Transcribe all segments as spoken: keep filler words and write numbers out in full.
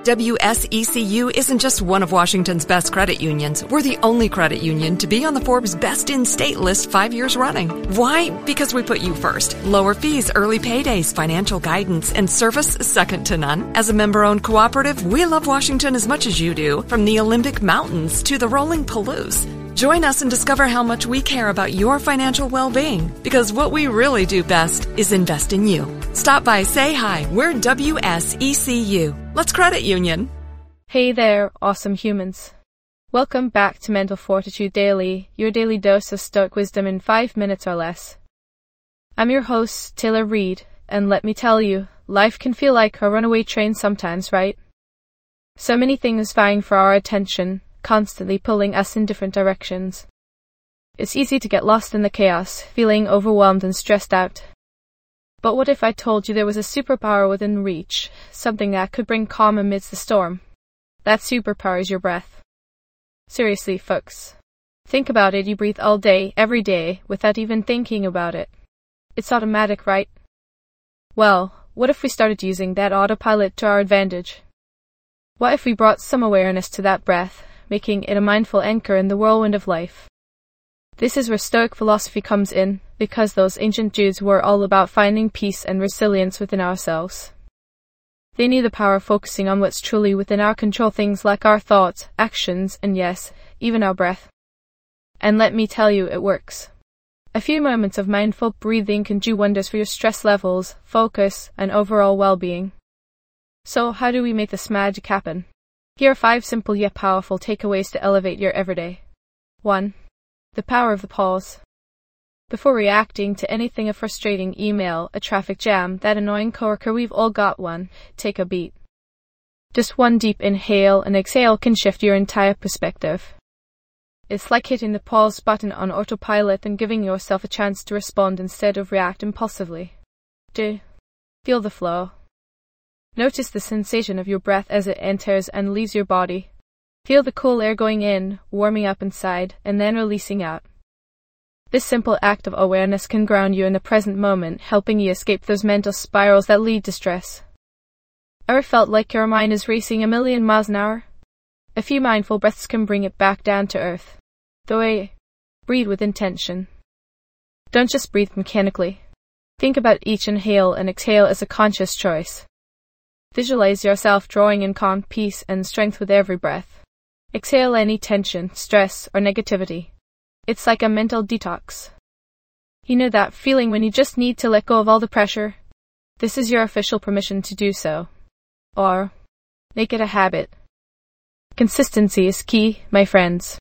W S E C U isn't just one of Washington's best credit unions. We're the only credit union to be on the Forbes Best in State list five years running. Why? Because we put you first. Lower fees, early paydays, financial guidance, and service second to none. As a member-owned cooperative, we love Washington as much as you do, from the Olympic Mountains to the rolling Palouse. Join us and discover how much we care about your financial well-being, because what we really do best is invest in you. Stop by, say hi. We're W S E C U. Let's credit union. Hey there, awesome humans. Welcome back to Mental Fortitude Daily, your daily dose of Stoic wisdom in five minutes or less. I'm your host, Taylor Reed, and let me tell you, life can feel like a runaway train sometimes, right? So many things vying for our attention, constantly pulling us in different directions. It's easy to get lost in the chaos, feeling overwhelmed and stressed out. But what if I told you there was a superpower within reach, something that could bring calm amidst the storm? That superpower is your breath. Seriously, folks. Think about it, you breathe all day, every day, without even thinking about it. It's automatic, right? Well, what if we started using that autopilot to our advantage? What if we brought some awareness to that breath, making it a mindful anchor in the whirlwind of life? This is where Stoic philosophy comes in, because those ancient Jews were all about finding peace and resilience within ourselves. They knew the power of focusing on what's truly within our control, things like our thoughts, actions, and yes, even our breath. And let me tell you, it works. A few moments of mindful breathing can do wonders for your stress levels, focus, and overall well-being. So how do we make this magic happen? Here are five simple yet powerful takeaways to elevate your everyday. one. The power of the pause. Before reacting to anything, a frustrating email, a traffic jam, that annoying coworker, we've all got one, take a beat. Just one deep inhale and exhale can shift your entire perspective. It's like hitting the pause button on autopilot and giving yourself a chance to respond instead of react impulsively. two. Feel the flow. Notice the sensation of your breath as it enters and leaves your body. Feel the cool air going in, warming up inside, and then releasing out. This simple act of awareness can ground you in the present moment, helping you escape those mental spirals that lead to stress. Ever felt like your mind is racing a million miles an hour? A few mindful breaths can bring it back down to earth. The way, breathe with intention. Don't just breathe mechanically. Think about each inhale and exhale as a conscious choice. Visualize yourself drawing in calm, peace, and strength with every breath. Exhale any tension, stress, or negativity. It's like a mental detox. You know that feeling when you just need to let go of all the pressure? This is your official permission to do so. Or, make it a habit. Consistency is key, my friends.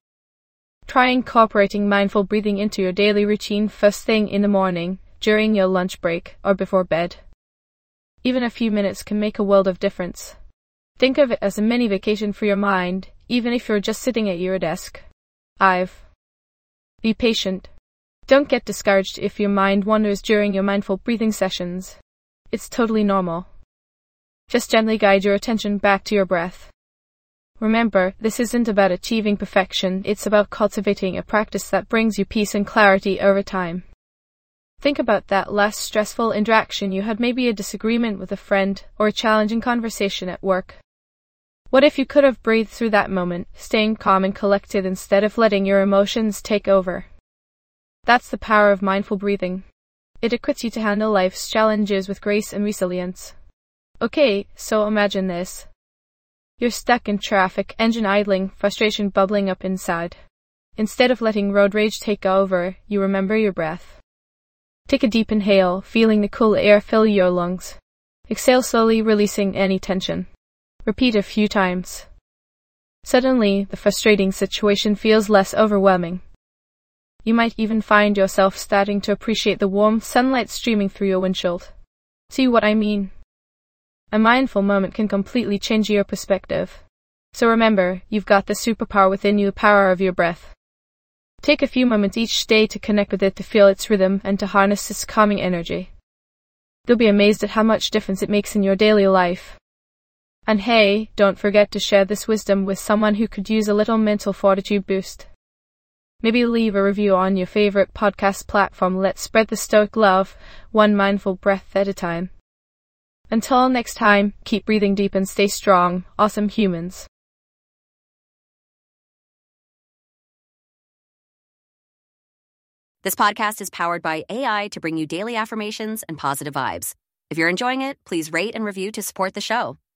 Try incorporating mindful breathing into your daily routine first thing in the morning, during your lunch break, or before bed. Even a few minutes can make a world of difference. Think of it as a mini vacation for your mind, even if you're just sitting at your desk. five. Be patient. Don't get discouraged if your mind wanders during your mindful breathing sessions. It's totally normal. Just gently guide your attention back to your breath. Remember, this isn't about achieving perfection, it's about cultivating a practice that brings you peace and clarity over time. Think about that last stressful interaction you had, maybe a disagreement with a friend or a challenging conversation at work. What if you could have breathed through that moment, staying calm and collected instead of letting your emotions take over? That's the power of mindful breathing. It equips you to handle life's challenges with grace and resilience. Okay, so imagine this. You're stuck in traffic, engine idling, frustration bubbling up inside. Instead of letting road rage take over, you remember your breath. Take a deep inhale, feeling the cool air fill your lungs. Exhale slowly, releasing any tension. Repeat a few times. Suddenly, the frustrating situation feels less overwhelming. You might even find yourself starting to appreciate the warm sunlight streaming through your windshield. See what I mean? A mindful moment can completely change your perspective. So remember, you've got the superpower within you, the power of your breath. Take a few moments each day to connect with it, to feel its rhythm, and to harness its calming energy. You'll be amazed at how much difference it makes in your daily life. And hey, don't forget to share this wisdom with someone who could use a little mental fortitude boost. Maybe leave a review on your favorite podcast platform. Let's spread the Stoic love, one mindful breath at a time. Until next time, keep breathing deep and stay strong, awesome humans. This podcast is powered by A I to bring you daily affirmations and positive vibes. If you're enjoying it, please rate and review to support the show.